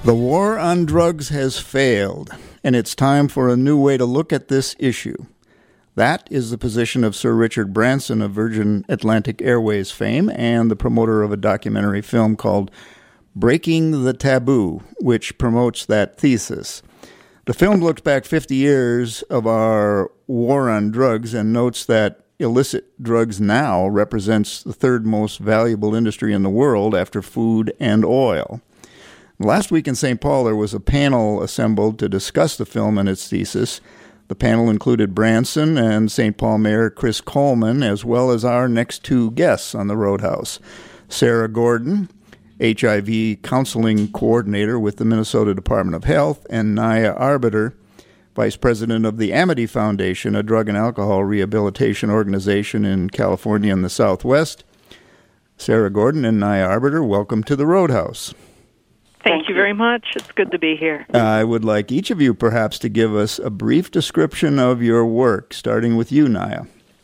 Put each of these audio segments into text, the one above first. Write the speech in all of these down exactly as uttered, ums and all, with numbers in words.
The war on drugs has failed, and it's time for a new way to look at this issue. That is the position of Sir Richard Branson of Virgin Atlantic Airways fame and the promoter of a documentary film called Breaking the Taboo, which promotes that thesis. The film looks back fifty years of our war on drugs and notes that illicit drugs now represents the third most valuable industry in the world after food and oil. Last week in Saint Paul, there was a panel assembled to discuss the film and its thesis. The panel included Branson and Saint Paul Mayor Chris Coleman, as well as our next two guests on the Roadhouse, Sarah Gordon, H I V Counseling Coordinator with the Minnesota Department of Health, and Naya Arbiter, Vice President of the Amity Foundation, a drug and alcohol rehabilitation organization in California and the Southwest. Sarah Gordon and Naya Arbiter, welcome to the Roadhouse. Thank you very much. It's good to be here. Uh, I would like each of you perhaps to give us a brief description of your work, starting with you, Naya.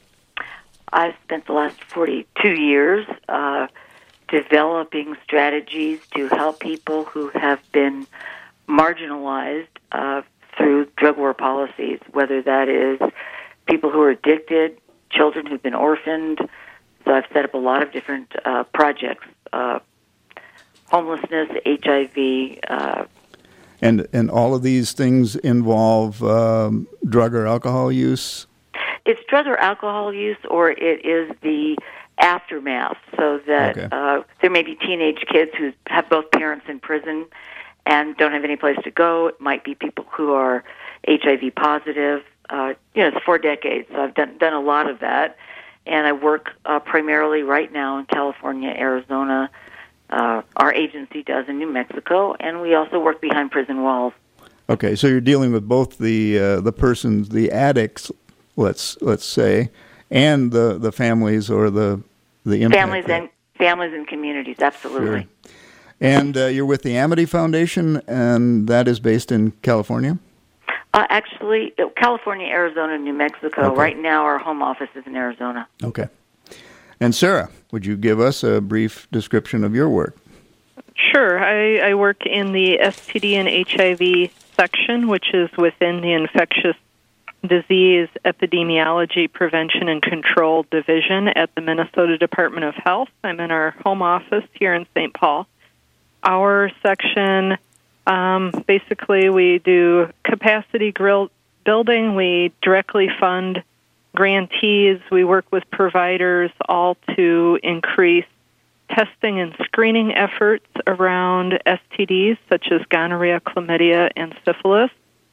I've spent the last forty-two years uh, developing strategies to help people who have been marginalized uh, through drug war policies, whether that is people who are addicted, children who've been orphaned. So I've set up a lot of different uh, projects, uh, homelessness, H I V. Uh, and and all of these things involve um, drug or alcohol use? It's drug or alcohol use, or it is the aftermath, so that okay. uh, there may be teenage kids who have both parents in prison and don't have any place to go. It might be people who are H I V positive. Uh, you know, it's four decades, so I've done, done a lot of that. And I work uh, primarily right now in California, Arizona. Uh, our agency does in New Mexico, and we also work behind prison walls. Okay, so you're dealing with both the uh, the persons, the addicts, let's let's say, and the, the families or the the impact. Families and families and communities, absolutely. Sure. And uh, you're with the Amity Foundation, and that is based in California? Uh, actually, California, Arizona, New Mexico. Okay. Right now, our home office is in Arizona. Okay. And Sarah, would you give us a brief description of your work? Sure. I, I work in the S T D and H I V section, which is within the Infectious Disease Epidemiology Prevention and Control Division at the Minnesota Department of Health. I'm in our home office here in Saint Paul. Our section, um, basically, we do capacity grill building. We directly fund grantees. We work with providers, all to increase testing and screening efforts around S T Ds, such as gonorrhea, chlamydia, and syphilis,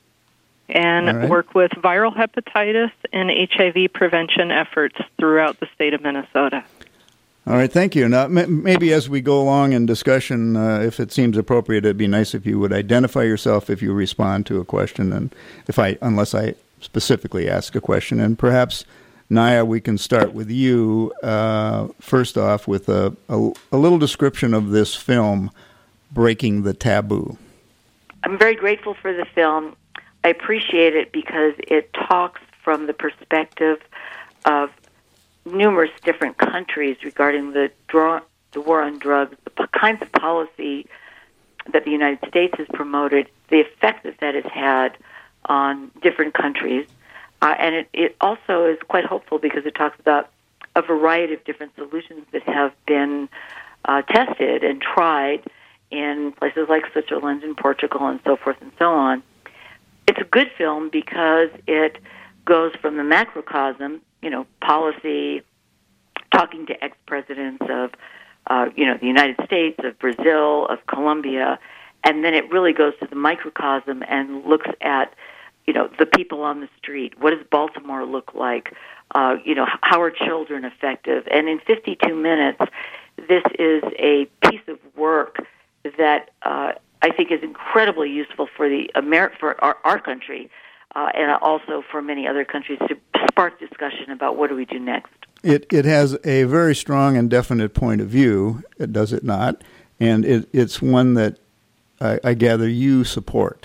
and right. work with viral hepatitis and H I V prevention efforts throughout the state of Minnesota. All right, thank you. Now, m- maybe as we go along in discussion, uh, if it seems appropriate, it'd be nice if you would identify yourself if you respond to a question, and if I, unless I specifically ask a question. And perhaps, Naya, we can start with you, uh, first off, with a, a, a little description of this film, Breaking the Taboo. I'm very grateful for the film. I appreciate it because it talks from the perspective of numerous different countries regarding the, draw, the war on drugs, the p- kinds of policy that the United States has promoted, the effect that that has had on different countries. Uh, and it, it also is quite hopeful because it talks about a variety of different solutions that have been uh, tested and tried in places like Switzerland and Portugal and so forth and so on. It's a good film because it goes from the macrocosm, you know, policy, talking to ex-presidents of, uh, you know, the United States, of Brazil, of Colombia, and then it really goes to the microcosm and looks at, you know, the people on the street. What does Baltimore look like? Uh, you know, how are children effective? And in fifty-two minutes, this is a piece of work that uh, I think is incredibly useful for the Amer- for our, our country, uh, and also for many other countries to spark discussion about what do we do next. It it has a very strong and definite point of view, does it not? And it, it's one that I, I gather you support.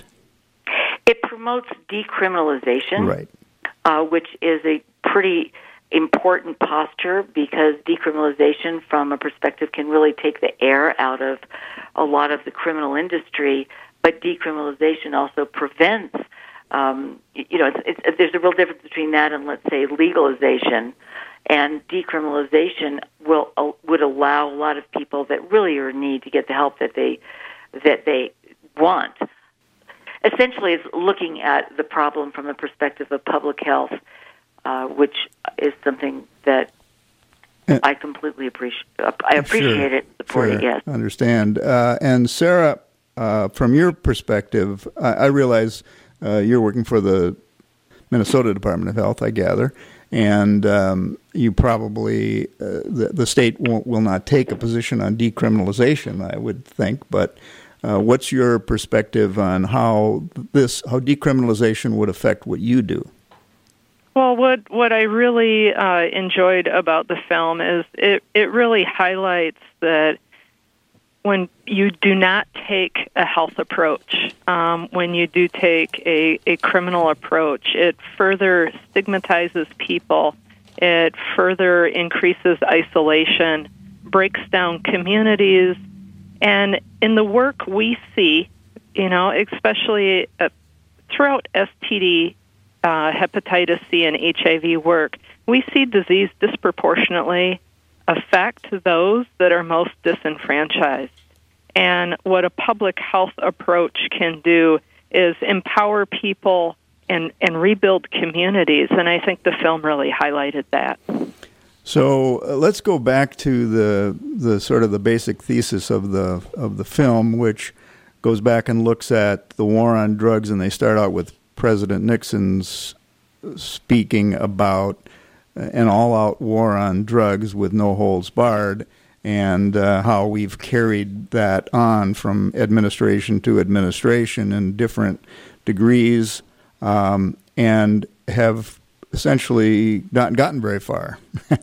It promotes decriminalization, right? Uh, which is a pretty important posture because decriminalization, from a perspective, can really take the air out of a lot of the criminal industry but decriminalization also prevents. Um, you know, it's, it's, there's a real difference between that and, let's say, legalization. And decriminalization will uh, would allow a lot of people that really are in need to get the help that they that they want. Essentially, it's looking at the problem from the perspective of public health, uh, which is something that uh, I completely appreciate. I appreciate sure, it, support sure, it. Yes, understand. Uh, and Sarah, uh, from your perspective, I, I realize uh, you're working for the Minnesota Department of Health, I gather. And um, you probably, uh, the, the state won't, will not take a position on decriminalization, I would think. But uh, what's your perspective on how this, how decriminalization would affect what you do? Well, what what I really uh, enjoyed about the film is it, it really highlights that when you do not take a health approach, um, when you do take a, a criminal approach, it further stigmatizes people. It further increases isolation, breaks down communities. And in the work we see, you know, especially uh, throughout S T D, uh, hepatitis C, and H I V work, we see disease disproportionately affect those that are most disenfranchised. And what a public health approach can do is empower people and, and rebuild communities. And I think the film really highlighted that. So uh, let's go back to the the sort of the basic thesis of the of the film, which goes back and looks at the war on drugs, and they start out with President Nixon's speaking about an all-out war on drugs with no holds barred, and uh, how we've carried that on from administration to administration in different degrees, um, and have essentially not gotten very far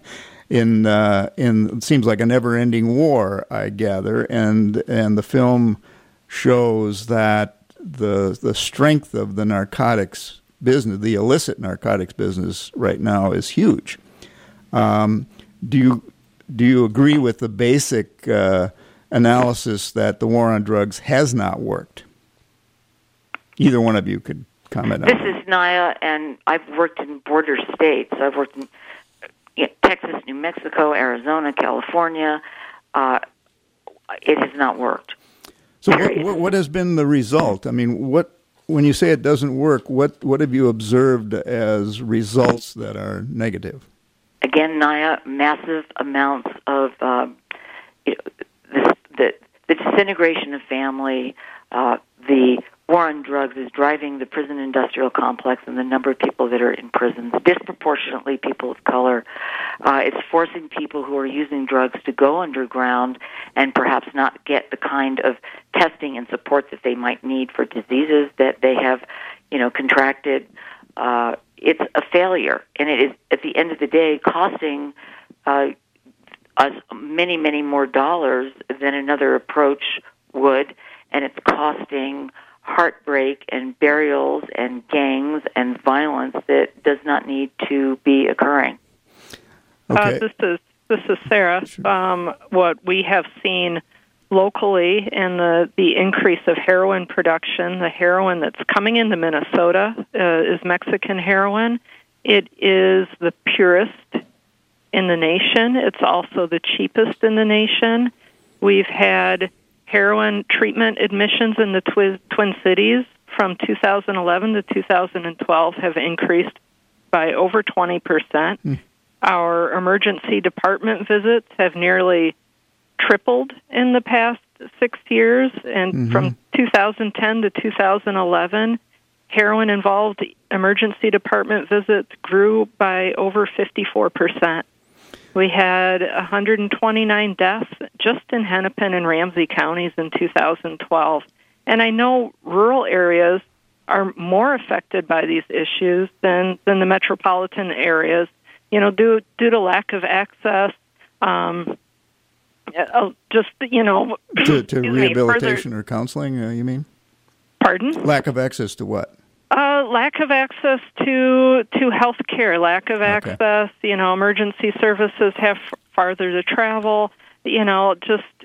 in uh, in it seems like a never-ending war, I gather, and and the film shows that the the strength of the narcotics business, the illicit narcotics business right now, is huge. Um, do you do you agree with the basic uh, analysis that the war on drugs has not worked? Either one of you could comment on this that. is Naya, and I've worked in border states. I've worked in you know, Texas, New Mexico, Arizona, California. Uh, it has not worked. So what, what, what has been the result? I mean, what when you say it doesn't work, what, what have you observed as results that are negative? Again, Naya, massive amounts of uh, you know, the, the, the disintegration of family, uh, the war on drugs is driving the prison industrial complex and the number of people that are in prisons, disproportionately people of color. Uh, it's forcing people who are using drugs to go underground and perhaps not get the kind of testing and support that they might need for diseases that they have, you know, contracted. Uh, it's a failure, and it is, at the end of the day, costing uh, us many, many more dollars than another approach would, and it's costing heartbreak and burials and gangs and violence that does not need to be occurring. Okay. Uh, this is this is Sarah. Sure. Um, what we have seen locally in the, the increase of heroin production, the heroin that's coming into Minnesota uh, is Mexican heroin. It is the purest in the nation. It's also the cheapest in the nation. We've had heroin treatment admissions in the Twi- Twin Cities from two thousand eleven to two thousand twelve have increased by over twenty percent. Mm. Our emergency department visits have nearly tripled in the past six years, and mm-hmm. from two thousand ten to two thousand eleven, heroin-involved emergency department visits grew by over fifty-four percent. We had one hundred twenty-nine deaths just in Hennepin and Ramsey counties in two thousand twelve. And I know rural areas are more affected by these issues than, than the metropolitan areas, you know, due, due to lack of access, um, uh, just, you know... To, to rehabilitation me, or counseling, uh, you mean? Pardon? Lack of access to what? Uh, lack of access to to health care, lack of Okay. access, you know, emergency services have f- farther to travel, you know, just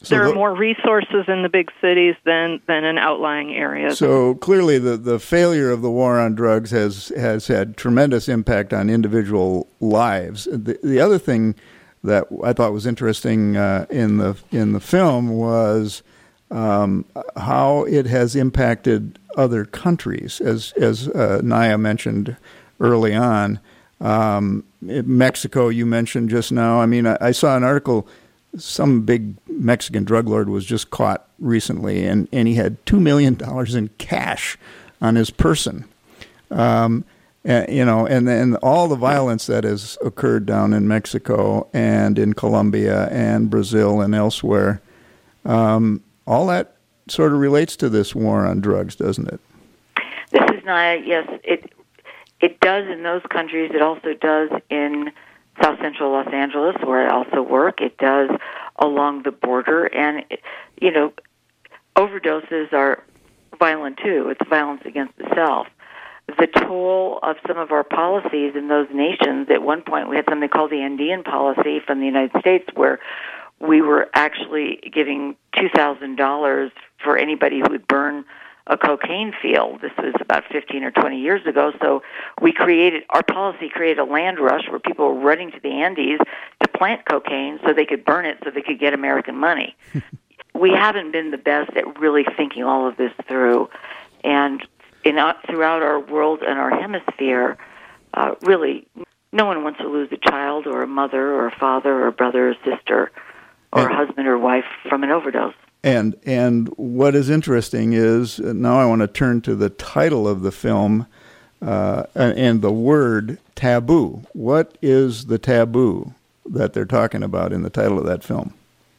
So there the, are more resources in the big cities than, than in outlying areas. So clearly the, the failure of the war on drugs has, has had tremendous impact on individual lives. The, the other thing that I thought was interesting uh, in the in the film was um, how it has impacted other countries, as, as uh, Naya mentioned early on. Um, Mexico, you mentioned just now. I mean, I, I saw an article. Some big Mexican drug lord was just caught recently, and, and he had two million dollars in cash on his person. Um, and, you know, and then all the violence that has occurred down in Mexico and in Colombia and Brazil and elsewhere, um, all that sort of relates to this war on drugs, doesn't it? This is Naya. Yes, it it does in those countries. It also does in South Central Los Angeles, where I also work. It does along the border. And, you know, overdoses are violent, too. It's violence against the self. The toll of some of our policies in those nations, at one point we had something called the Andean policy from the United States, where we were actually giving two thousand dollars for anybody who would burn a cocaine field. This was about fifteen or twenty years ago. So we created, our policy created a land rush where people were running to the Andes to plant cocaine so they could burn it so they could get American money. We haven't been the best at really thinking all of this through. And in, uh, throughout our world and our hemisphere, uh, really, no one wants to lose a child or a mother or a father or a brother or sister or and, a husband or wife from an overdose. And and what is interesting is, now I want to turn to the title of the film uh, and the word taboo. What is the taboo that they're talking about in the title of that film?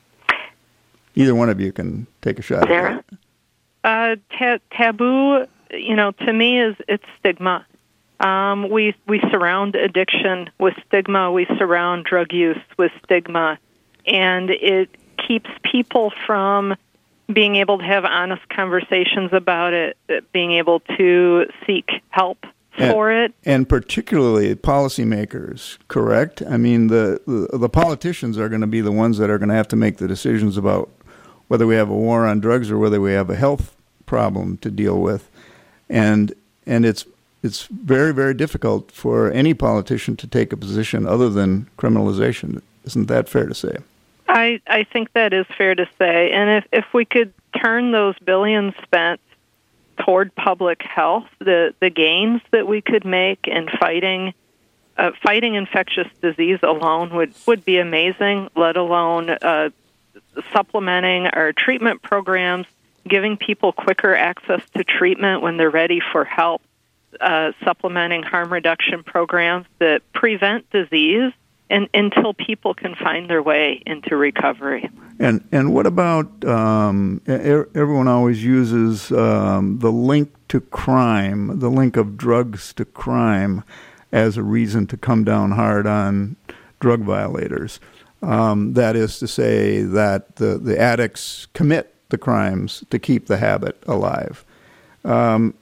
Either one of you can take a shot Sarah? at that. Uh, ta- taboo, you know, to me is it's stigma. Um, we we surround addiction with stigma. We surround drug use with stigma, and it keeps people from being able to have honest conversations about it, being able to seek help for and, it. And particularly policymakers, correct? I mean, the, the, the politicians are going to be the ones that are going to have to make the decisions about whether we have a war on drugs or whether we have a health problem to deal with. And and it's it's very, very difficult for any politician to take a position other than criminalization. Isn't that fair to say? I, I think that is fair to say. And if, if we could turn those billions spent toward public health, the, the gains that we could make in fighting uh, fighting infectious disease alone would, would be amazing, let alone uh, supplementing our treatment programs, giving people quicker access to treatment when they're ready for help, uh, supplementing harm reduction programs that prevent disease And, until people can find their way into recovery. And and what about, um, er, everyone always uses um, the link to crime, the link of drugs to crime as a reason to come down hard on drug violators. Um, that is to say that the, the addicts commit the crimes to keep the habit alive. Um,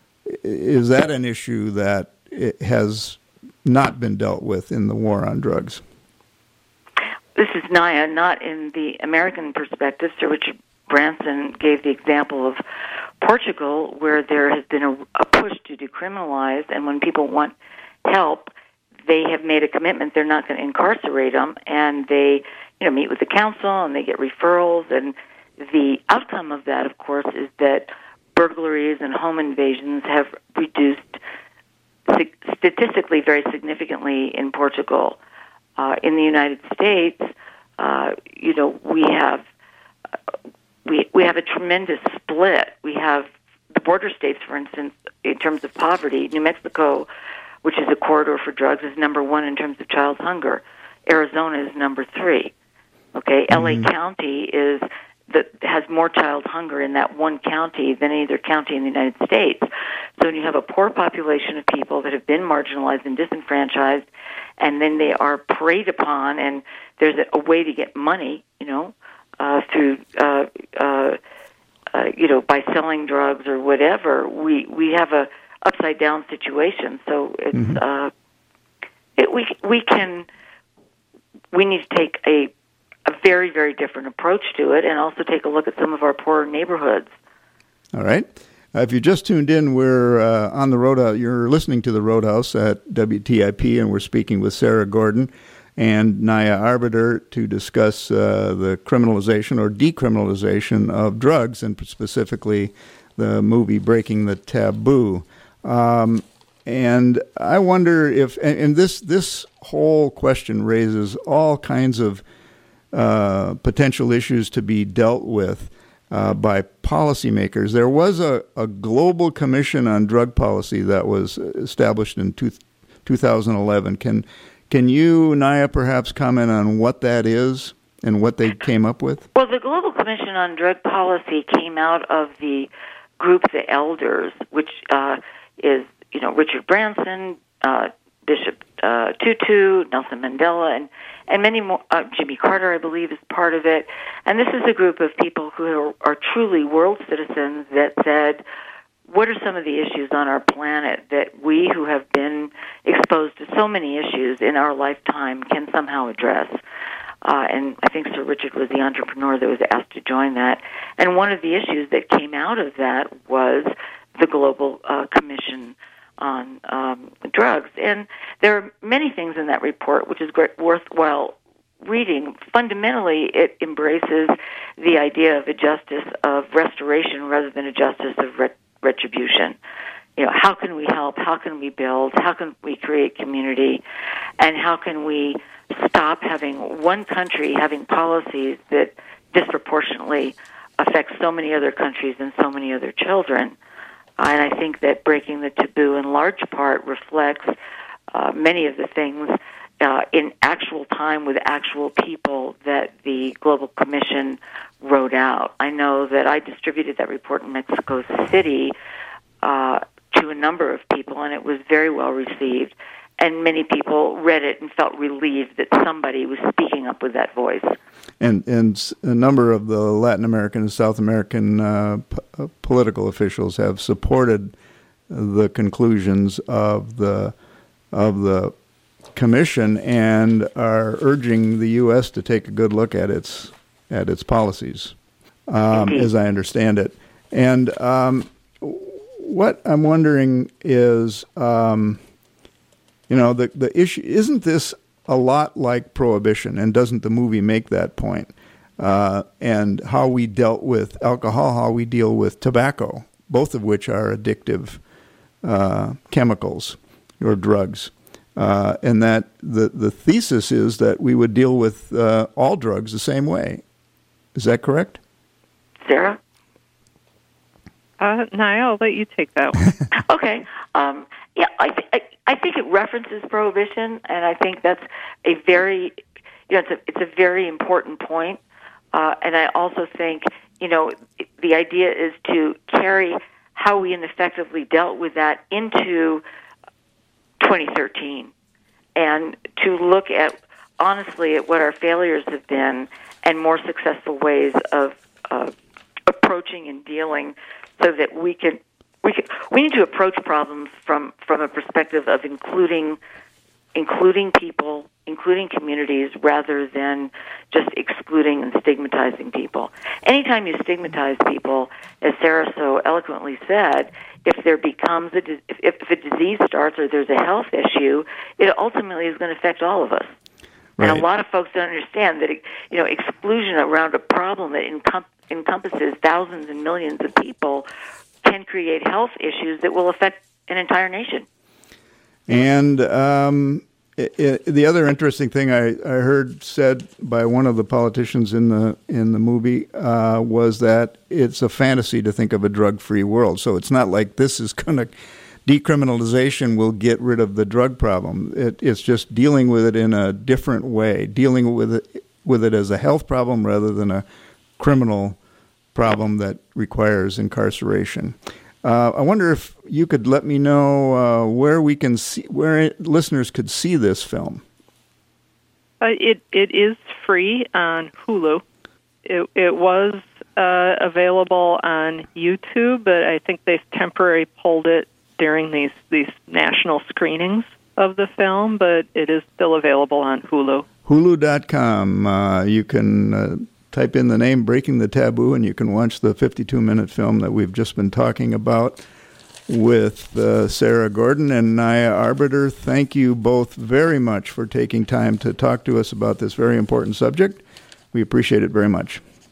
is that an issue that it has not been dealt with in the war on drugs? This is Naya, not in the American perspective. Sir Richard Branson gave the example of Portugal, where there has been a, a push to decriminalize, and when people want help, they have made a commitment they're not going to incarcerate them, and they, you know, meet with the council and they get referrals, and the outcome of that, of course, is that burglaries and home invasions have reduced statistically very significantly in Portugal. Uh, in the United States, uh, you know, we have uh, we we have a tremendous split. We have the border states, for instance, in terms of poverty. New Mexico, which is a corridor for drugs, is number one in terms of child hunger. Arizona is number three. Okay, mm-hmm. L A County is that has more child hunger in that one county than any other county in the United States. So when you have a poor population of people that have been marginalized and disenfranchised, and then they are preyed upon, and there's a, a way to get money, you know, uh, through, uh, uh, uh, you know, by selling drugs or whatever, we, we have a upside down situation. So it's, mm-hmm. uh, it, we, we can, we need to take a, a very, very different approach to it, and also take a look at some of our poorer neighborhoods. All right. Uh, if you just tuned in, we're uh, on the Roadhouse. You're listening to the Roadhouse at W T I P, and we're speaking with Sarah Gordon and Naya Arbiter to discuss uh, the criminalization or decriminalization of drugs, and specifically the movie Breaking the Taboo. Um, and I wonder if, and, and this this whole question raises all kinds of uh, potential issues to be dealt with uh, by policymakers. There was a, a global commission on drug policy that was established in two, two thousand eleven. Can Can you, Naya, perhaps comment on what that is and what they came up with? Well, the Global Commission on Drug Policy came out of the group, the Elders, which uh, is, you know, Richard Branson, uh, Bishop uh, Tutu, Nelson Mandela, and, and many more. Uh, Jimmy Carter, I believe, is part of it. And this is a group of people who are, are truly world citizens that said, what are some of the issues on our planet that we who have been exposed to so many issues in our lifetime can somehow address? Uh, and I think Sir Richard was the entrepreneur that was asked to join that. And one of the issues that came out of that was the Global uh, Commission on um, Drugs. And there are many things in that report which is great, worthwhile reading. Fundamentally, it embraces the idea of a justice of restoration rather than a justice of re- retribution. You know, how can we help? How can we build? How can we create community? And how can we stop having one country having policies that disproportionately affect so many other countries and so many other children? Uh, and I think that Breaking the Taboo in large part reflects uh, many of the things uh, in actual time with actual people that the Global Commission wrote out. I know that I distributed that report in Mexico City uh, to a number of people, and it was very well received. And many people read it and felt relieved that somebody was speaking up with that voice. And and a number of the Latin American and South American uh, p- political officials have supported the conclusions of the of the commission and are urging the U S to take a good look at its at its policies, um, as I understand it. And um, what I'm wondering is, um, you know, the the issue, isn't this a lot like Prohibition, and doesn't the movie make that point? Uh, and how we dealt with alcohol, how we deal with tobacco, both of which are addictive uh, chemicals or drugs. Uh, and that the, the thesis is that we would deal with uh, all drugs the same way. Is that correct? Sarah? Uh, Naya, I'll let you take that one. Okay. Um, yeah, I, th- I, I think it references Prohibition, and I think that's a very, you know, it's a, it's a very important point. Uh, and I also think, you know, the idea is to carry how we ineffectively dealt with that into twenty thirteen, and to look at, honestly, at what our failures have been and more successful ways of uh, approaching and dealing, so that we can we can we need to approach problems from, from a perspective of including including people, including communities, rather than just excluding and stigmatizing people. Anytime you stigmatize people, as Sarah so eloquently said, if there becomes a if, if a disease starts or there's a health issue, it ultimately is going to affect all of us. Right. And a lot of folks don't understand that, you know, exclusion around a problem that encom- encompasses thousands and millions of people can create health issues that will affect an entire nation. And um, it, it, the other interesting thing I, I heard said by one of the politicians in the in the movie uh, was that it's a fantasy to think of a drug-free world. So it's not like this is going to decriminalization will get rid of the drug problem. It, it's just dealing with it in a different way, dealing with it with it as a health problem rather than a criminal problem that requires incarceration. Uh, I wonder if you could let me know uh, where we can see, where it, listeners could see this film. Uh, it it is free on Hulu. It it was uh, available on YouTube, but I think they've temporarily pulled it during these these national screenings of the film. But it is still available on Hulu. Hulu dot com. Uh, you can uh, type in the name Breaking the Taboo, and you can watch the fifty-two minute film that we've just been talking about with uh, Sarah Gordon and Naya Arbiter. Thank you both very much for taking time to talk to us about this very important subject. We appreciate it very much.